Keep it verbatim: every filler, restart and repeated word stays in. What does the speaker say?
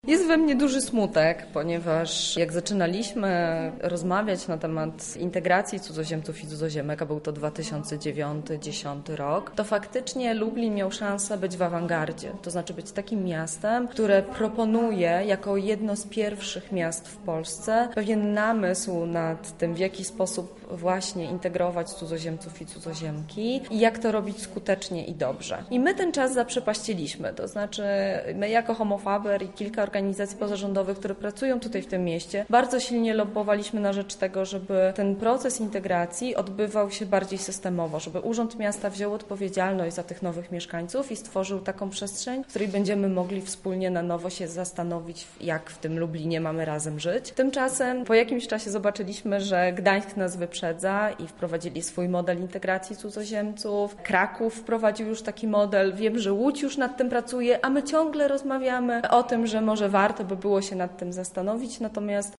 Jest we mnie duży smutek, ponieważ jak zaczynaliśmy rozmawiać na temat integracji cudzoziemców i cudzoziemek, a był to dwa tysiące dziewiąty do dwa tysiące dziesiątego rok, to faktycznie Lublin miał szansę być w awangardzie. To znaczy być takim miastem, które proponuje jako jedno z pierwszych miast w Polsce pewien namysł nad tym, w jaki sposób właśnie integrować cudzoziemców i cudzoziemki i jak to robić skutecznie i dobrze. I my ten czas zaprzepaściliśmy, to znaczy my jako Homo Faber i kilka organizacji pozarządowych, które pracują tutaj w tym mieście, bardzo silnie lobbowaliśmy na rzecz tego, żeby ten proces integracji odbywał się bardziej systemowo, żeby Urząd Miasta wziął odpowiedzialność za tych nowych mieszkańców i stworzył taką przestrzeń, w której będziemy mogli wspólnie na nowo się zastanowić, jak w tym Lublinie mamy razem żyć. Tymczasem po jakimś czasie zobaczyliśmy, że Gdańsk nas wyprzedza i wprowadzili swój model integracji cudzoziemców. Kraków wprowadził już taki model. Wiem, że Łódź już nad tym pracuje, a my ciągle rozmawiamy o tym, że może warto by było się nad tym zastanowić. Natomiast